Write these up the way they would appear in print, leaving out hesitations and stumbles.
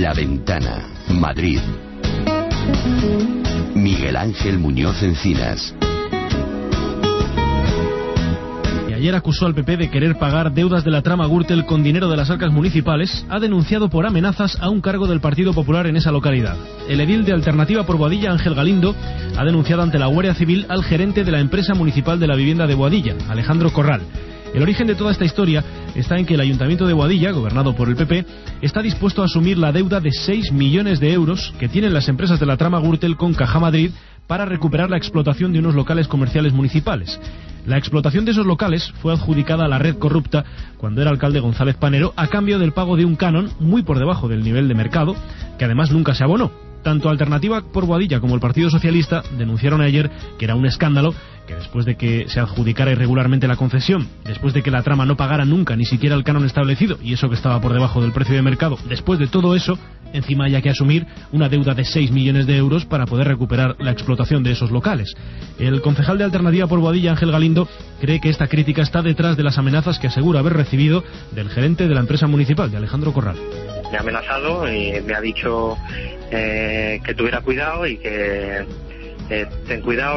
La Ventana, Madrid. Miguel Ángel Muñoz Encinas. Ayer acusó al PP de querer pagar deudas de la trama Gürtel con dinero de las arcas municipales, ha denunciado por amenazas a un cargo del Partido Popular en esa localidad. El edil de Alternativa por Boadilla, Ángel Galindo, ha denunciado ante la Guardia Civil al gerente de la empresa municipal de la vivienda de Boadilla, Alejandro Corral. El origen de toda esta historia está en que el Ayuntamiento de Boadilla, gobernado por el PP, está dispuesto a asumir la deuda de 6 millones de euros que tienen las empresas de la trama Gürtel con Caja Madrid para recuperar la explotación de unos locales comerciales municipales. La explotación de esos locales fue adjudicada a la red corrupta cuando era alcalde González Panero a cambio del pago de un canon muy por debajo del nivel de mercado, que además nunca se abonó. Tanto Alternativa por Boadilla como el Partido Socialista denunciaron ayer que era un escándalo que después de que se adjudicara irregularmente la concesión, después de que la trama no pagara nunca ni siquiera el canon establecido, y eso que estaba por debajo del precio de mercado, después de todo eso, encima haya que asumir una deuda de 6 millones de euros para poder recuperar la explotación de esos locales. El concejal de Alternativa por Boadilla, Ángel Galindo, cree que esta crítica está detrás de las amenazas que asegura haber recibido del gerente de la empresa municipal, de Alejandro Corral. Me ha amenazado y me ha dicho que tuviera cuidado y que ten cuidado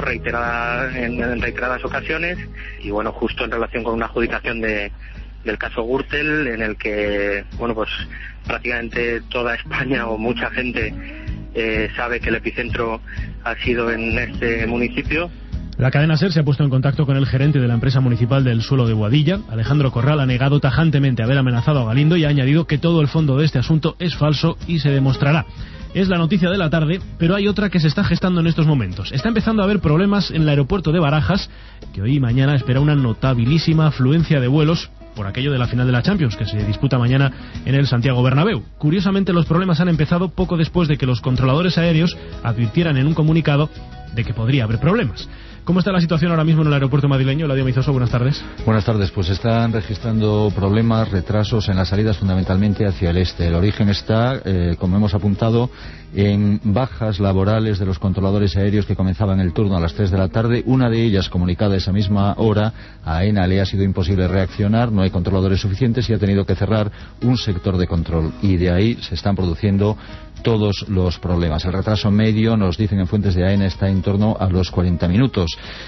en reiteradas ocasiones, y bueno, justo en relación con una adjudicación del caso Gürtel, en el que bueno, pues prácticamente toda España o mucha gente sabe que el epicentro ha sido en este municipio. La cadena SER se ha puesto en contacto con el gerente de la empresa municipal del suelo de Boadilla. Alejandro Corral ha negado tajantemente haber amenazado a Galindo y ha añadido que todo el fondo de este asunto es falso y se demostrará. Es la noticia de la tarde, pero hay otra que se está gestando en estos momentos. Está empezando a haber problemas en el aeropuerto de Barajas, que hoy y mañana espera una notabilísima afluencia de vuelos por aquello de la final de la Champions, que se disputa mañana en el Santiago Bernabéu. Curiosamente, los problemas han empezado poco después de que los controladores aéreos advirtieran en un comunicado de que podría haber problemas. ¿Cómo está la situación ahora mismo en el aeropuerto madrileño? Eladio Meizoso, buenas tardes. Buenas tardes, pues están registrando problemas, retrasos en las salidas fundamentalmente hacia el este. El origen está, como hemos apuntado, en bajas laborales de los controladores aéreos que comenzaban el turno a las 3 de la tarde. Una de ellas, comunicada a esa misma hora, a AENA le ha sido imposible reaccionar, no hay controladores suficientes y ha tenido que cerrar un sector de control. Y de ahí se están produciendo todos los problemas. El retraso medio, nos dicen en fuentes de AENA, está en torno a los 40 minutos.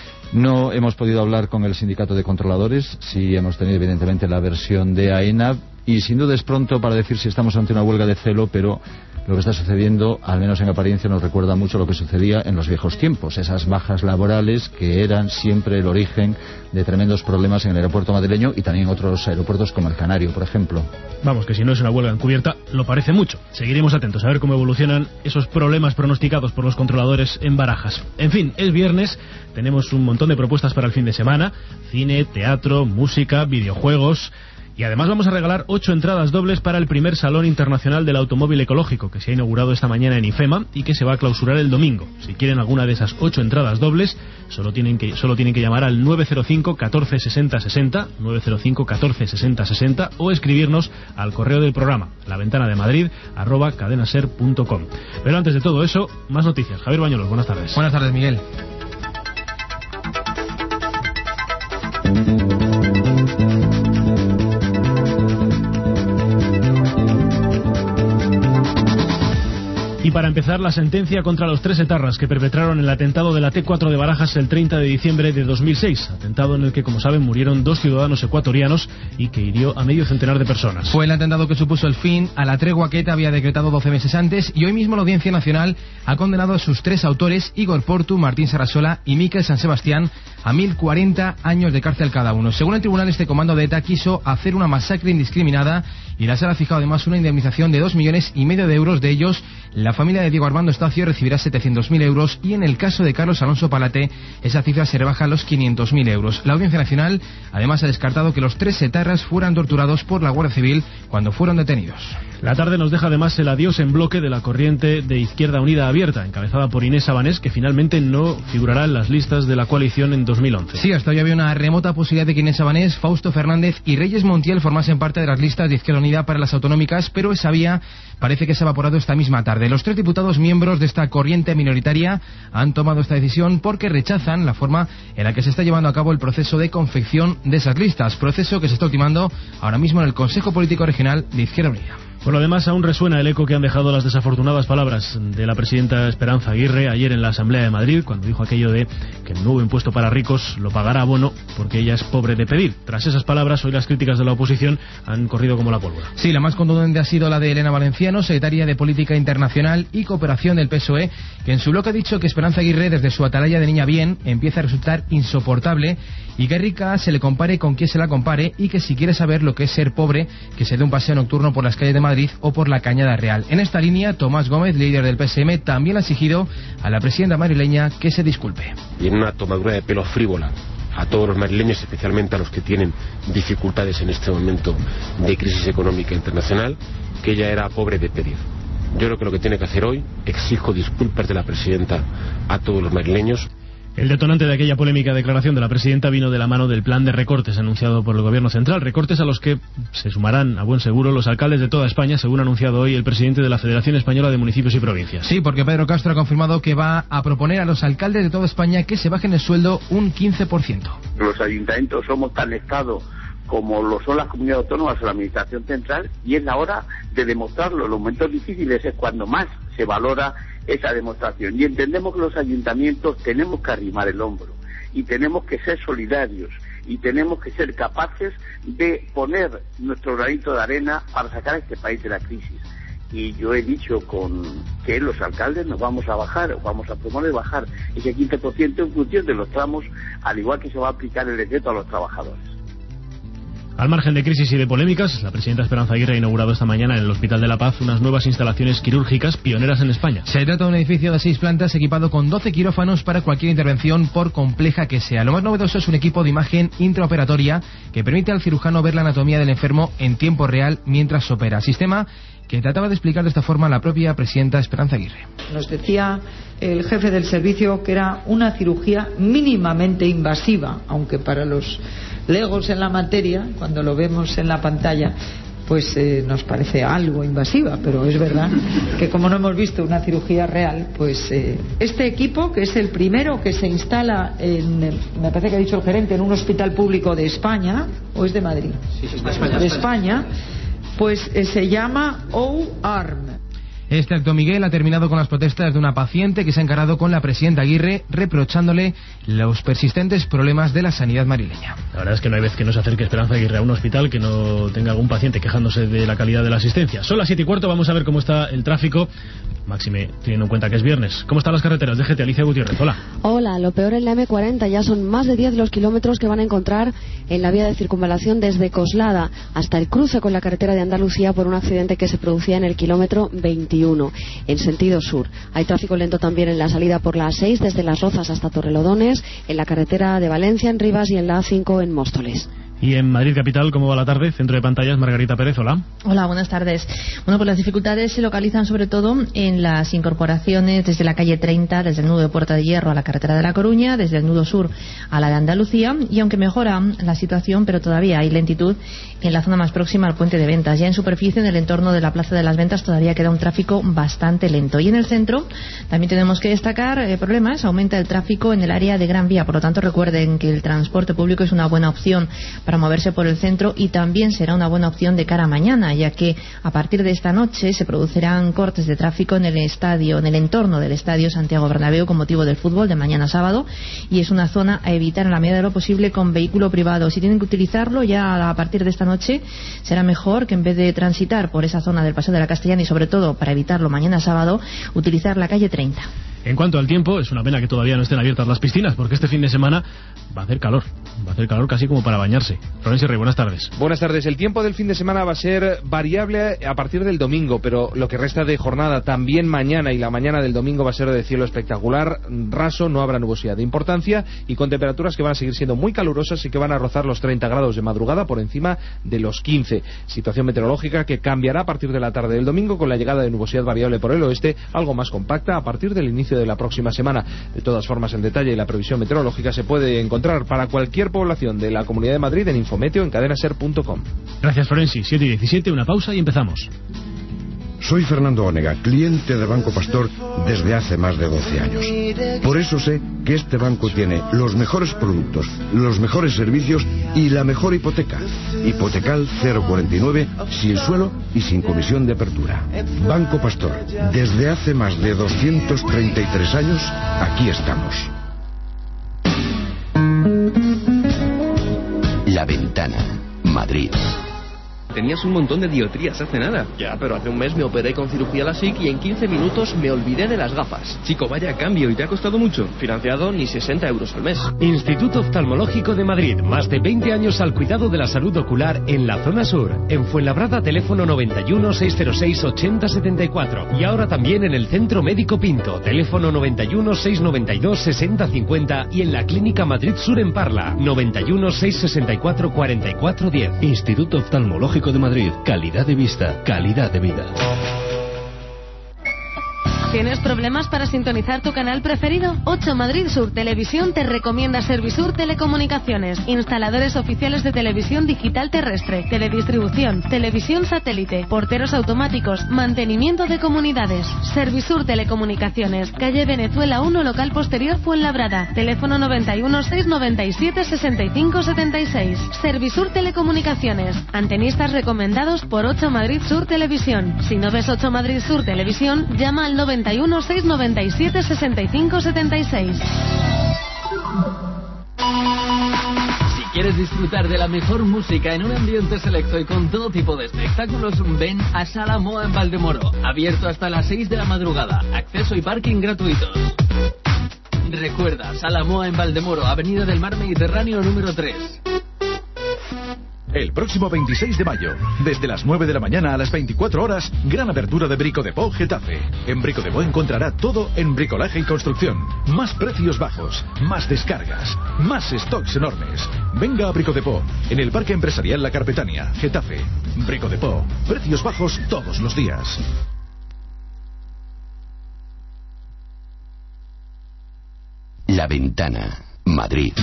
No hemos podido hablar con el sindicato de controladores, sí hemos tenido evidentemente la versión de AENA, y sin duda es pronto para decir si estamos ante una huelga de celo, pero lo que está sucediendo, al menos en apariencia, nos recuerda mucho lo que sucedía en los viejos tiempos, esas bajas laborales que eran siempre el origen de tremendos problemas en el aeropuerto madrileño y también en otros aeropuertos como el Canario, por ejemplo. Vamos, que si no es una huelga encubierta, lo parece mucho. Seguiremos atentos a ver cómo evolucionan esos problemas pronosticados por los controladores en Barajas. En fin, es viernes, tenemos un montón de propuestas para el fin de semana: cine, teatro, música, videojuegos. Y además vamos a regalar 8 entradas dobles para el primer Salón Internacional del Automóvil Ecológico, que se ha inaugurado esta mañana en IFEMA y que se va a clausurar el domingo. Si quieren alguna de esas 8 entradas dobles, solo tienen que llamar al 905 14 60 60, 905 14 60 60, o escribirnos al correo del programa, laventanademadrid@cadenaser.com. Pero antes de todo eso, más noticias. Javier Bañuelos, buenas tardes. Buenas tardes, Miguel. Y para empezar, la sentencia contra los 3 etarras que perpetraron el atentado de la T4 de Barajas el 30 de diciembre de 2006. Atentado en el que, como saben, murieron 2 ciudadanos ecuatorianos y que hirió a medio centenar de personas. Fue el atentado que supuso el fin a la tregua que ETA había decretado 12 meses antes, y hoy mismo la Audiencia Nacional ha condenado a sus 3 autores, Igor Portu, Martín Sarasola y Miquel San Sebastián, a 1040 años de cárcel cada uno. Según el tribunal, este comando de ETA quiso hacer una masacre indiscriminada y la sala ha fijado además una indemnización de 2,5 millones de euros. De ellos, la familia de Diego Armando Estacio recibirá 700.000 euros y en el caso de Carlos Alonso Palate esa cifra se rebaja a los 500.000 euros. La Audiencia Nacional además ha descartado que los 3 etarras fueran torturados por la Guardia Civil cuando fueron detenidos. La tarde nos deja además el adiós en bloque de la corriente de Izquierda Unida Abierta, encabezada por Inés Sabanés, que finalmente no figurará en las listas de la coalición en 2011. Sí, hasta hoy había una remota posibilidad de que Inés Sabanés, Fausto Fernández y Reyes Montiel formasen parte de las listas de Izquierda Unida para las autonómicas, pero esa vía parece que se ha evaporado esta misma tarde. Los 3 diputados miembros de esta corriente minoritaria han tomado esta decisión porque rechazan la forma en la que se está llevando a cabo el proceso de confección de esas listas, proceso que se está ultimando ahora mismo en el Consejo Político Regional de Izquierda Unida. Por lo demás, aún resuena el eco que han dejado las desafortunadas palabras de la presidenta Esperanza Aguirre ayer en la Asamblea de Madrid, cuando dijo aquello de que el nuevo impuesto para ricos lo pagará Bono porque ella es pobre de pedir. Tras esas palabras, hoy las críticas de la oposición han corrido como la pólvora. Sí, la más contundente ha sido la de Elena Valenciano, secretaria de Política Internacional y Cooperación del PSOE, que en su bloque ha dicho que Esperanza Aguirre, desde su atalaya de niña bien, empieza a resultar insoportable y que rica se le compare con quien se la compare, y que si quiere saber lo que es ser pobre, que se dé un paseo nocturno por las calles de Madrid o por la Cañada Real. En esta línea, Tomás Gómez, líder del PSM, también ha exigido a la presidenta madrileña que se disculpe. Y en una tomadura de pelo frívola a todos los madrileños, especialmente a los que tienen dificultades en este momento de crisis económica internacional, que ella era pobre de pedir. Yo creo que lo que tiene que hacer hoy, exijo disculpas de la presidenta a todos los madrileños. El detonante de aquella polémica declaración de la presidenta vino de la mano del plan de recortes anunciado por el Gobierno central, recortes a los que se sumarán a buen seguro los alcaldes de toda España, según ha anunciado hoy el presidente de la Federación Española de Municipios y Provincias. Sí, porque Pedro Castro ha confirmado que va a proponer a los alcaldes de toda España que se bajen el sueldo un 15%. Los ayuntamientos somos tan Estado como lo son las comunidades autónomas o la administración central, y es la hora de demostrarlo. En los momentos difíciles es cuando más se valora esa demostración, y entendemos que los ayuntamientos tenemos que arrimar el hombro y tenemos que ser solidarios y tenemos que ser capaces de poner nuestro granito de arena para sacar a este país de la crisis. Y yo he dicho que los alcaldes nos vamos a bajar, vamos a proponer bajar ese 15% en función de los tramos, al igual que se va a aplicar el decreto a los trabajadores. Al margen de crisis y de polémicas, la presidenta Esperanza Aguirre ha inaugurado esta mañana en el Hospital de la Paz unas nuevas instalaciones quirúrgicas pioneras en España. Se trata de un edificio de 6 plantas equipado con 12 quirófanos para cualquier intervención, por compleja que sea. Lo más novedoso es un equipo de imagen intraoperatoria que permite al cirujano ver la anatomía del enfermo en tiempo real mientras opera. Sistema que trataba de explicar de esta forma la propia presidenta Esperanza Aguirre. Nos decía el jefe del servicio que era una cirugía mínimamente invasiva, aunque para los legos en la materia, cuando lo vemos en la pantalla, pues nos parece algo invasiva, pero es verdad que como no hemos visto una cirugía real, pues este equipo, que es el primero que se instala me parece que ha dicho el gerente, en un hospital público de España, ¿o es de Madrid? Sí, de España. De España, pues se llama O-Arm. Este acto, Miguel, ha terminado con las protestas de una paciente que se ha encarado con la presidenta Aguirre, reprochándole los persistentes problemas de la sanidad madrileña. La verdad es que no hay vez que no se acerque Esperanza Aguirre a un hospital que no tenga algún paciente quejándose de la calidad de la asistencia. Son las 7:15, vamos a ver cómo está el tráfico, máxime teniendo en cuenta que es viernes. ¿Cómo están las carreteras? DGT, Alicia Gutiérrez, hola. Hola, lo peor en la M40, ya son más de 10 los kilómetros que van a encontrar en la vía de circunvalación desde Coslada hasta el cruce con la carretera de Andalucía por un accidente que se producía en el kilómetro 21. En sentido sur. Hay tráfico lento también en la salida por la A6 desde Las Rozas hasta Torrelodones, en la carretera de Valencia en Rivas y en la A5 en Móstoles. Y en Madrid capital, ¿cómo va la tarde? Centro de pantallas, Margarita Pérez, hola. Hola, buenas tardes. Bueno, pues las dificultades se localizan sobre todo en las incorporaciones desde la calle 30, desde el nudo de Puerta de Hierro a la carretera de La Coruña, desde el nudo sur a la de Andalucía, y aunque mejora la situación, pero todavía hay lentitud en la zona más próxima al puente de Ventas. Ya en superficie, en el entorno de la Plaza de las Ventas, todavía queda un tráfico bastante lento. Y en el centro también tenemos que destacar problemas. Aumenta el tráfico en el área de Gran Vía. Por lo tanto, recuerden que el transporte público es una buena opción para moverse por el centro, y también será una buena opción de cara a mañana, ya que a partir de esta noche se producirán cortes de tráfico en el estadio, en el entorno del estadio Santiago Bernabéu con motivo del fútbol de mañana sábado, y es una zona a evitar en la medida de lo posible con vehículo privado. Si tienen que utilizarlo ya a partir de esta noche, será mejor que en vez de transitar por esa zona del Paseo de la Castellana, y sobre todo para evitarlo mañana sábado, utilizar la calle 30. En cuanto al tiempo, es una pena que todavía no estén abiertas las piscinas, porque este fin de semana va a hacer calor casi como para bañarse. Florencio Rey, buenas tardes. Buenas tardes. El tiempo del fin de semana va a ser variable a partir del domingo, pero lo que resta de jornada, también mañana y la mañana del domingo, va a ser de cielo espectacular, raso, no habrá nubosidad de importancia y con temperaturas que van a seguir siendo muy calurosas y que van a rozar los 30 grados de madrugada por encima de los 15. Situación meteorológica que cambiará a partir de la tarde del domingo con la llegada de nubosidad variable por el oeste, algo más compacta a partir del inicio de la próxima semana. De todas formas, el detalle y la previsión meteorológica se puede encontrar para cualquier población de la Comunidad de Madrid en Infometeo en cadenaser.com. Gracias, Florenci. 7:17, una pausa y empezamos. Soy Fernando Onega, cliente del Banco Pastor desde hace más de 12 años. Por eso sé que este banco tiene los mejores productos, los mejores servicios y la mejor hipoteca. Hipotecal 049, sin suelo y sin comisión de apertura. Banco Pastor, desde hace más de 233 años, aquí estamos. La Ventana, Madrid. Tenías un montón de dioptrías hace nada. Ya, pero hace un mes me operé con cirugía LASIK y en 15 minutos me olvidé de las gafas. Chico, vaya cambio, ¿y te ha costado mucho? Financiado ni 60 euros al mes. Instituto Oftalmológico de Madrid. Más de 20 años al cuidado de la salud ocular en la zona sur. En Fuenlabrada, teléfono 91 606 8074. Y ahora también en el Centro Médico Pinto. Teléfono 91 692 6050. Y en la Clínica Madrid Sur en Parla. 91 664 4410. Instituto Oftalmológico de Madrid. Calidad de vista, calidad de vida. ¿Tienes problemas para sintonizar tu canal preferido? 8 Madrid Sur Televisión te recomienda Servisur Telecomunicaciones, instaladores oficiales de televisión digital terrestre, teledistribución, televisión satélite, porteros automáticos, mantenimiento de comunidades. Servisur Telecomunicaciones, calle Venezuela 1, local posterior Fuenlabrada, teléfono 91 697 65 76. Servisur Telecomunicaciones, antenistas recomendados por 8 Madrid Sur Televisión. Si no ves 8 Madrid Sur Televisión, llama al 91 697 65 76. Si quieres disfrutar de la mejor música en un ambiente selecto y con todo tipo de espectáculos, ven a Sala Moa en Valdemoro. Abierto hasta las 6 de la madrugada. Acceso y parking gratuitos. Recuerda, Sala Moa en Valdemoro, Avenida del Mar Mediterráneo número 3. El próximo 26 de mayo, desde las 9 de la mañana a las 24 horas, gran apertura de Brico Depot Getafe. En Brico Depot encontrará todo en bricolaje y construcción. Más precios bajos, más descargas, más stocks enormes. Venga a Brico Depot, en el Parque Empresarial La Carpetania, Getafe. Brico Depot, precios bajos todos los días. La Ventana, Madrid.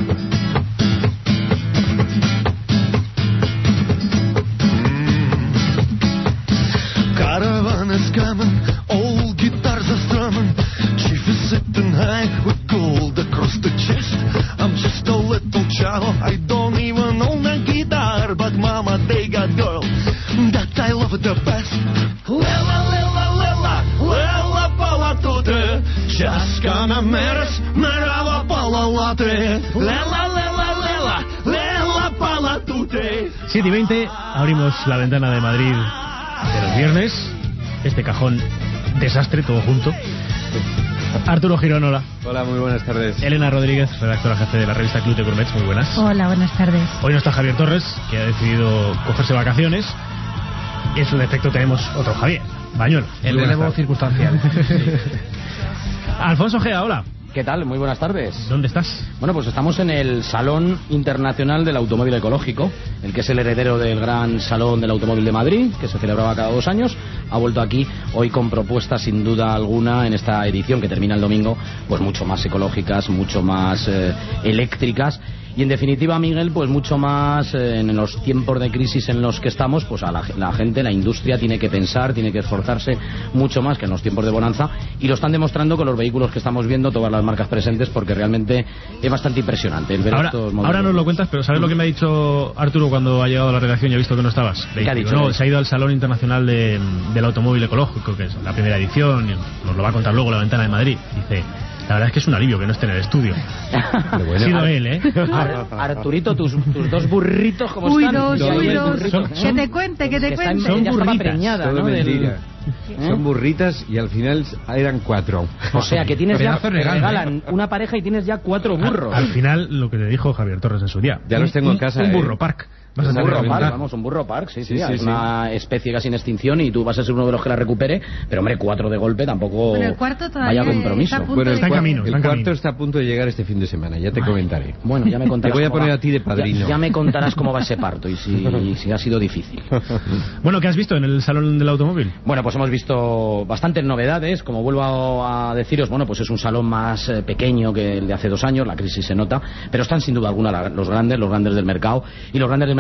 Caravan is coming, old guitars are strumming. Chief is sitting high with gold across the chest. I'm just a little child, I don't even own a guitar, but mama, they got girl that I love the best. Lela, lela, lela, lela palatute, chaskana meres, merava palalate. Lela, lela, lela, lela palatute. 7:20, abrimos la ventana de Madrid de los viernes. Este cajón desastre, todo junto. Arturo Girón, hola. Hola, muy buenas tardes. Elena Rodríguez, redactora jefe de la revista Club de Gourmets, muy buenas. Hola, buenas tardes. Hoy no está Javier Torres, que ha decidido cogerse vacaciones. Y en su defecto tenemos otro Javier, Bañuelos. El relevo circunstancial. Alfonso Gea, hola. ¿Qué tal? Muy buenas tardes. ¿Dónde estás? Bueno, pues estamos en el Salón Internacional del Automóvil Ecológico, el que es el heredero del Gran Salón del Automóvil de Madrid, que se celebraba cada 2 años. Ha vuelto aquí hoy con propuestas sin duda alguna en esta edición que termina el domingo, pues mucho más ecológicas, mucho más eléctricas. Y en definitiva, Miguel, pues mucho más en los tiempos de crisis en los que estamos, pues a la gente, la industria tiene que pensar, tiene que esforzarse mucho más que en los tiempos de bonanza, y lo están demostrando con los vehículos que estamos viendo, todas las marcas presentes, porque realmente es bastante impresionante el ver estos modelos. Ahora nos lo cuentas, pero ¿sabes lo que me ha dicho Arturo cuando ha llegado a la redacción y ha visto que no estabas? ¿Qué ha dicho? No, se ha ido al Salón Internacional del Automóvil Ecológico, que es la primera edición, y nos lo va a contar luego la Ventana de Madrid. Dice: la verdad es que es un alivio que no esté en el estudio. Ha sido él, ¿eh? Arturito, tus 2 burritos, ¿cómo uy, están? Uy, dos. Que te cuente. Son burritas. Todo mentira. Son burritas y al final eran 4. O sea que tienes ya, te regalan una pareja y tienes ya 4 burros. Al final, lo que te dijo Javier Torres en su día. Ya los tengo en casa. Un burro park. Un burro park, vamos, un burro park, sí. Es una especie casi en extinción y tú vas a ser uno de los que la recupere, pero hombre, 4 de golpe tampoco. Pero el cuarto todavía vaya compromiso. Está en camino. El cuarto está a punto de llegar este fin de semana, ya te comentaré. Bueno, ya me contarás. Te voy a poner a ti de padrino. Ya me contarás cómo va ese parto y si ha sido difícil. Bueno, ¿qué has visto en el Salón del Automóvil? Bueno, pues hemos visto bastantes novedades, como vuelvo a deciros. Bueno, pues es un salón más pequeño que el de hace 2 años, la crisis se nota, pero están sin duda alguna los grandes del mercado, y los grandes del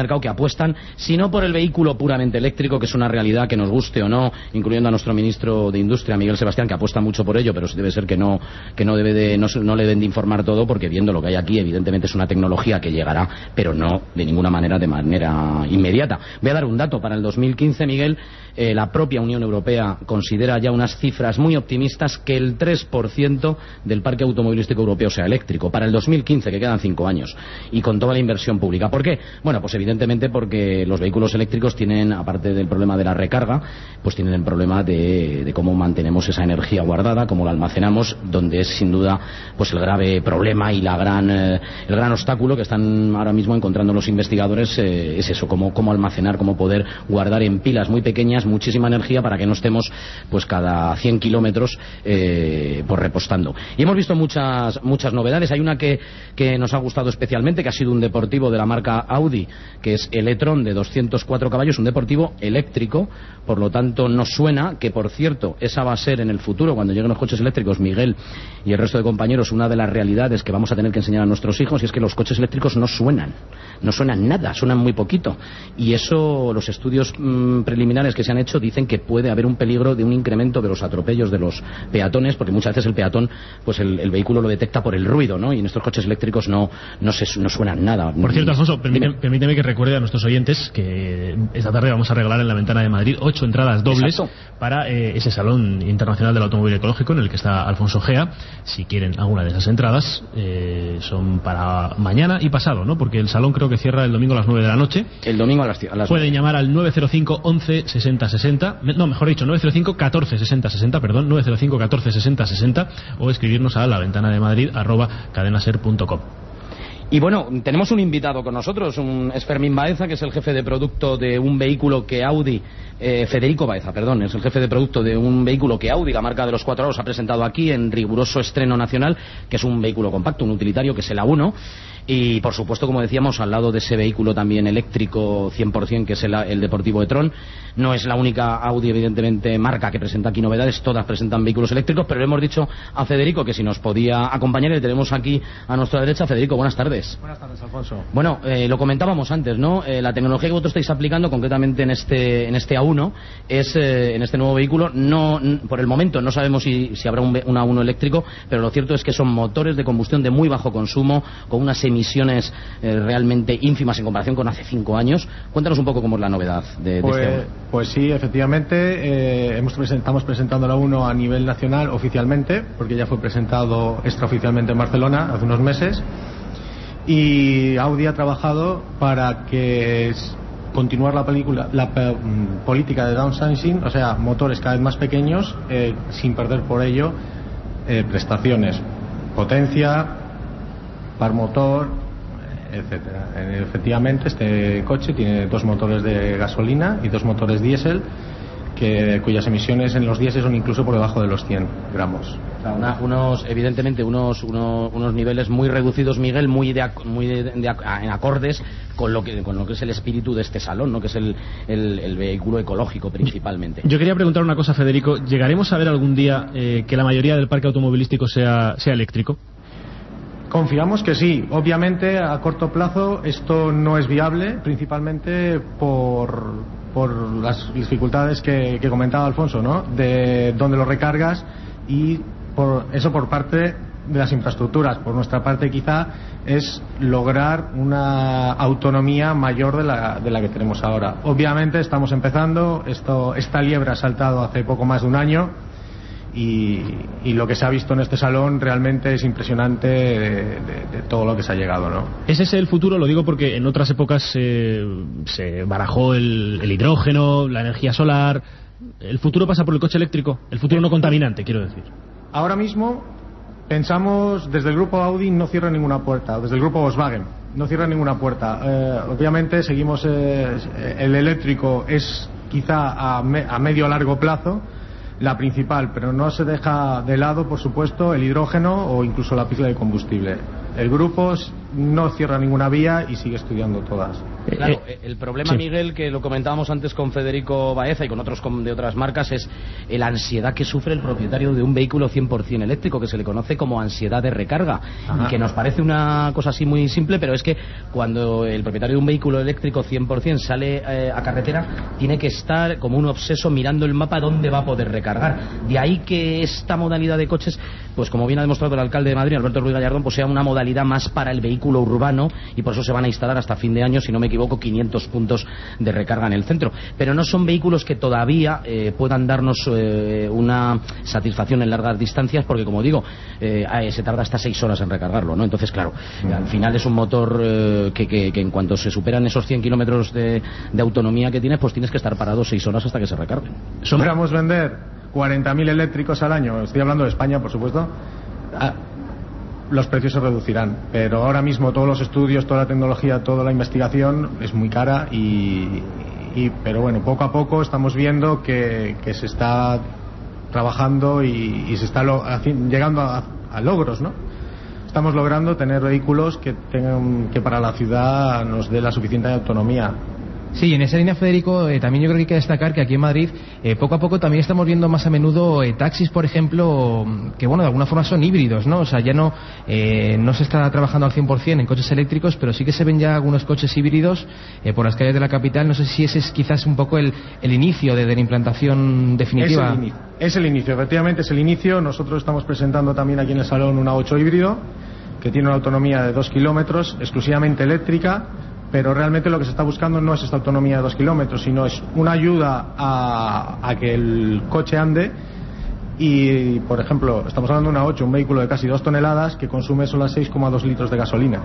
mercado que apuestan, si no por el vehículo puramente eléctrico, que es una realidad que nos guste o no, incluyendo a nuestro ministro de Industria, Miguel Sebastián, que apuesta mucho por ello, pero debe ser que no le deben de informar todo, porque viendo lo que hay aquí, evidentemente es una tecnología que llegará, pero no de ninguna manera de manera inmediata. Voy a dar un dato. Para el 2015, Miguel, la propia Unión Europea considera ya unas cifras muy optimistas, que el 3% del parque automovilístico europeo sea eléctrico. Para el 2015, que quedan 5 años, y con toda la inversión pública. ¿Por qué? Bueno, pues evidentemente porque los vehículos eléctricos tienen, aparte del problema de la recarga, pues tienen el problema de cómo mantenemos esa energía guardada, cómo la almacenamos, donde es sin duda pues el grave problema y el gran obstáculo que están ahora mismo encontrando los investigadores, es eso, cómo almacenar, cómo poder guardar en pilas muy pequeñas muchísima energía para que no estemos pues cada 100 kilómetros pues repostando. Y hemos visto muchas novedades. Hay una que nos ha gustado especialmente, que ha sido un deportivo de la marca Audi, que es el e-tron, de 204 caballos, un deportivo eléctrico, por lo tanto no suena, que por cierto esa va a ser en el futuro, cuando lleguen los coches eléctricos, Miguel y el resto de compañeros, una de las realidades que vamos a tener que enseñar a nuestros hijos, y es que los coches eléctricos no suenan nada, suenan muy poquito, y eso, los estudios preliminares que se han hecho dicen que puede haber un peligro de un incremento de los atropellos de los peatones, porque muchas veces el peatón, pues el vehículo lo detecta por el ruido, ¿no? Y en estos coches eléctricos no suenan nada. Por cierto, Alfonso, permíteme que recuerde a nuestros oyentes que esta tarde vamos a regalar en la Ventana de Madrid 8 entradas dobles. Exacto. Para ese Salón Internacional del Automóvil Ecológico en el que está Alfonso Gea. Si quieren alguna de esas entradas, son para mañana y pasado, ¿no? Porque el salón creo que cierra el domingo a las 9 de la noche. El domingo a las Pueden llamar al 905 11 60 60, no, mejor dicho, 905 14 60 60, perdón, 905 14 60 60, o escribirnos a laventanademadrid@cadenaser.com. Y bueno, tenemos un invitado con nosotros, es Fermín Baeza, que es el jefe de producto de un vehículo que Audi, Federico Baeza, perdón, es el jefe de producto de un vehículo que Audi, la marca de los 4 aros, ha presentado aquí en riguroso estreno nacional, que es un vehículo compacto, un utilitario, que es el A1. Y por supuesto, como decíamos, al lado de ese vehículo también eléctrico 100%, que es el deportivo e-tron. No es la única Audi, evidentemente, marca que presenta aquí novedades, todas presentan vehículos eléctricos, pero le hemos dicho a Federico que si nos podía acompañar, y tenemos aquí a nuestra derecha. Federico, buenas tardes. Buenas tardes, Alfonso. Bueno, lo comentábamos antes, ¿no? La tecnología que vosotros estáis aplicando concretamente en este A1 es, en este nuevo vehículo, no, por el momento no sabemos si habrá un A1 eléctrico, pero lo cierto es que son motores de combustión de muy bajo consumo, con unas emisiones realmente ínfimas en comparación con hace 5 años. Cuéntanos un poco cómo es la novedad de este A1. Pues sí, efectivamente, estamos presentando el A1 a nivel nacional oficialmente, porque ya fue presentado extraoficialmente en Barcelona hace unos meses, y Audi ha trabajado para que continuar la política de downsizing, o sea, motores cada vez más pequeños, sin perder por ello prestaciones, potencia, par motor, etcétera. Efectivamente, este coche tiene 2 motores de gasolina y 2 motores diésel, cuyas emisiones en los diésel son incluso por debajo de los 100 gramos. O sea, evidentemente unos niveles muy reducidos, Miguel, en acordes con lo que es el espíritu de este salón, ¿no? Que es el vehículo ecológico principalmente. Yo quería preguntar una cosa, Federico. ¿Llegaremos a ver algún día que la mayoría del parque automovilístico sea eléctrico? Confiamos que sí. Obviamente, a corto plazo esto no es viable, principalmente por las dificultades que comentaba Alfonso, ¿no? De dónde lo recargas, y por parte de las infraestructuras. Por nuestra parte, quizá es lograr una autonomía mayor de la que tenemos ahora. Obviamente estamos empezando, esta liebre ha saltado hace poco más de un año, y lo que se ha visto en este salón realmente es impresionante de todo lo que se ha llegado, ¿no? ¿Es ese el futuro? Lo digo porque en otras épocas se barajó el hidrógeno, la energía solar. ¿El futuro pasa por el coche eléctrico? ¿El futuro no contaminante, quiero decir? Ahora mismo pensamos, desde el grupo Audi no cierra ninguna puerta, desde el grupo Volkswagen no cierra ninguna puerta. Obviamente seguimos, el eléctrico es quizá a medio o largo plazo la principal, pero no se deja de lado, por supuesto, el hidrógeno o incluso la pila de combustible. El grupo no cierra ninguna vía y sigue estudiando todas. Claro, el problema, sí, Miguel, que lo comentábamos antes con Federico Baeza y con otros de otras marcas, es la ansiedad que sufre el propietario de un vehículo 100% eléctrico, que se le conoce como ansiedad de recarga. Ajá. Y que nos parece una cosa así muy simple, pero es que cuando el propietario de un vehículo eléctrico 100% sale a carretera, tiene que estar como un obseso mirando el mapa dónde va a poder recargar. De ahí que esta modalidad de coches, pues como bien ha demostrado el alcalde de Madrid, Alberto Ruiz Gallardón, pues sea una modalidad más para el vehículo urbano, y por eso se van a instalar hasta fin de año, si no me equivoco, 500 puntos de recarga en el centro. Pero no son vehículos que todavía puedan darnos una satisfacción en largas distancias, porque como digo, se tarda hasta 6 horas en recargarlo, ¿no? Entonces, claro, al final es un motor que en cuanto se superan esos 100 kilómetros de autonomía que tienes, pues tienes que estar parado 6 horas hasta que se recarguen. Sombramos vender 40.000 eléctricos al año, estoy hablando de España, por supuesto. Los precios se reducirán, pero ahora mismo todos los estudios, toda la tecnología, toda la investigación es muy cara pero bueno, poco a poco estamos viendo que se está trabajando y se está llegando a logros, ¿no? Estamos logrando tener vehículos que para la ciudad nos dé la suficiente autonomía. Sí, en esa línea, Federico, también yo creo que hay que destacar que aquí en Madrid poco a poco también estamos viendo más a menudo taxis, por ejemplo, que bueno, de alguna forma son híbridos, ¿no? O sea, ya no se está trabajando al 100% en coches eléctricos, pero sí que se ven ya algunos coches híbridos por las calles de la capital. No sé si ese es quizás un poco el inicio de la implantación definitiva. Es el inicio, efectivamente es el inicio. Nosotros estamos presentando también aquí en el salón un A8 híbrido que tiene una autonomía de 2 kilómetros, exclusivamente eléctrica. Pero realmente lo que se está buscando no es esta autonomía de 2 kilómetros, sino es una ayuda a que el coche ande. Y, por ejemplo, estamos hablando de una 8, un vehículo de casi 2 toneladas que consume solo 6,2 litros de gasolina.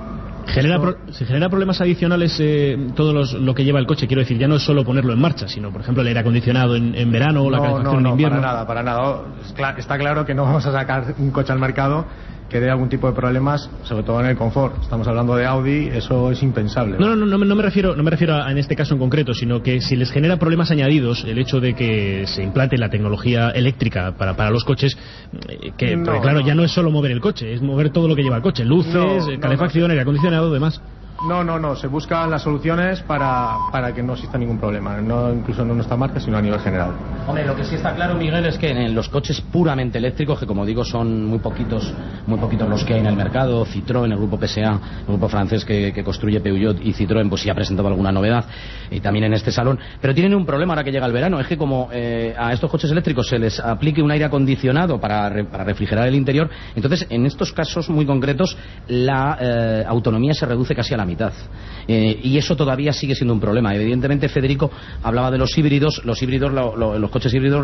¿Se genera problemas adicionales lo que lleva el coche? Quiero decir, ya no es solo ponerlo en marcha, sino, por ejemplo, el aire acondicionado en verano o la calefacción en invierno. No, para nada. Está claro que no vamos a sacar un coche al mercado que dé algún tipo de problemas, sobre todo en el confort. Estamos hablando de Audi, eso es impensable. No me refiero a en este caso en concreto, sino que si les genera problemas añadidos el hecho de que se implante la tecnología eléctrica para los coches, ya no es solo mover el coche, es mover todo lo que lleva el coche, luces, calefacción, aire acondicionado, demás. No, se buscan las soluciones para que no exista ningún problema, incluso no en nuestra marca, sino a nivel general. Hombre, lo que sí está claro, Miguel, es que en los coches puramente eléctricos, que como digo son muy poquitos los que hay en el mercado, Citroën, el grupo PSA, el grupo francés que construye Peugeot, y Citroën pues sí ha presentado alguna novedad, y también en este salón, pero tienen un problema ahora que llega el verano, es que como a estos coches eléctricos se les aplique un aire acondicionado para refrigerar el interior, entonces en estos casos muy concretos la autonomía se reduce casi a la mitad. Y eso todavía sigue siendo un problema. Evidentemente, Federico hablaba de los híbridos. Los coches híbridos,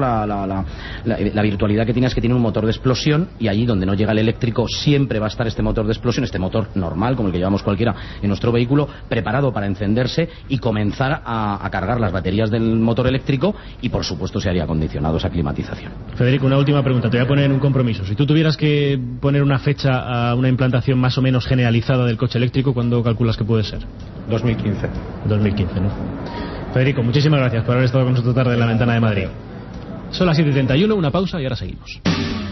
la virtualidad que tiene es que tiene un motor de explosión, y allí donde no llega el eléctrico siempre va a estar este motor de explosión, este motor normal, como el que llevamos cualquiera en nuestro vehículo, preparado para encenderse y comenzar a cargar las baterías del motor eléctrico, y por supuesto ese aire acondicionado, esa climatización. Federico, una última pregunta. Te voy a poner en un compromiso. Si tú tuvieras que poner una fecha a una implantación más o menos generalizada del coche eléctrico, ¿cuándo calculas que puede ser? 2015, ¿no? Federico, muchísimas gracias por haber estado con nosotros tarde en la Ventana de Madrid. Son las 7:31, una pausa y ahora seguimos.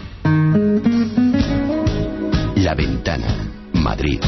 La Ventana, Madrid.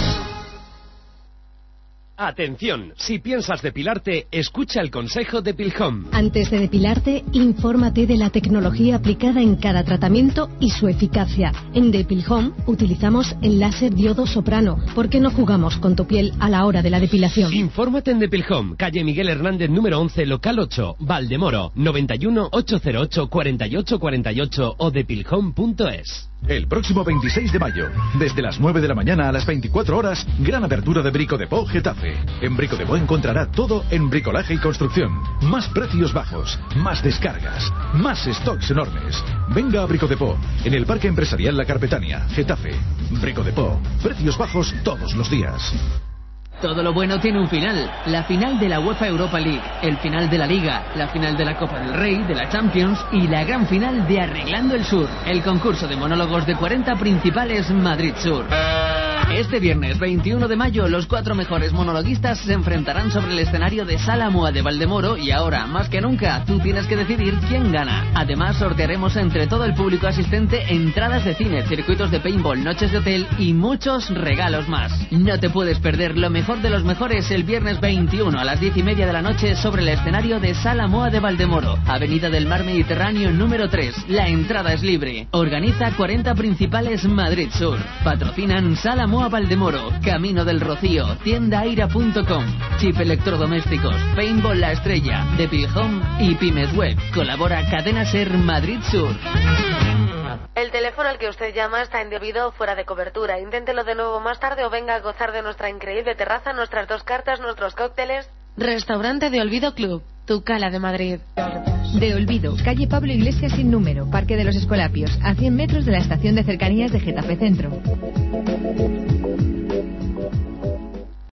Atención, si piensas depilarte, escucha el consejo de Pilhome. Antes de depilarte, infórmate de la tecnología aplicada en cada tratamiento y su eficacia. En Depilhome utilizamos el láser diodo soprano, porque no jugamos con tu piel a la hora de la depilación. Infórmate en Depilhome, calle Miguel Hernández número 11, local 8, Valdemoro, 91 808 48 48 o depilhome.es. El próximo 26 de mayo, desde las 9 de la mañana a las 24 horas, gran apertura de Brico Depot Getafe. En Brico Depot encontrará todo en bricolaje y construcción. Más precios bajos, más descargas, más stocks enormes. Venga a Brico Depot, en el Parque Empresarial La Carpetania, Getafe. Brico Depot, precios bajos todos los días. Todo lo bueno tiene un final. La final de la UEFA Europa League, el final de la Liga, la final de la Copa del Rey, de la Champions y la gran final de Arreglando el Sur, el concurso de monólogos de 40 principales Madrid Sur. Este viernes 21 de mayo, los 4 mejores monologuistas se enfrentarán sobre el escenario de Sala Moa de Valdemoro y ahora, más que nunca, tú tienes que decidir quién gana. Además, sortearemos entre todo el público asistente entradas de cine, circuitos de paintball, noches de hotel y muchos regalos más. No te puedes perder lo mejor de los mejores el viernes 21 a las 10:30 de la noche sobre el escenario de Sala Moa de Valdemoro, Avenida del Mar Mediterráneo número 3. La entrada es libre. Organiza 40 Principales Madrid Sur. Patrocinan Sala Moa Valdemoro, Camino del Rocío, tiendaaira.com, Chip Electrodomésticos, Paintball La Estrella, Depil Home y Pymes Web. Colabora Cadena Ser Madrid Sur. El teléfono al que usted llama está indebido o fuera de cobertura. Inténtelo de nuevo más tarde o venga a gozar de nuestra increíble terraza, nuestras 2 cartas, nuestros cócteles. Restaurante de Olvido Club, tu cala de Madrid. De Olvido, calle Pablo Iglesias sin número, Parque de los Escolapios, a 100 metros de la estación de cercanías de Getafe Centro.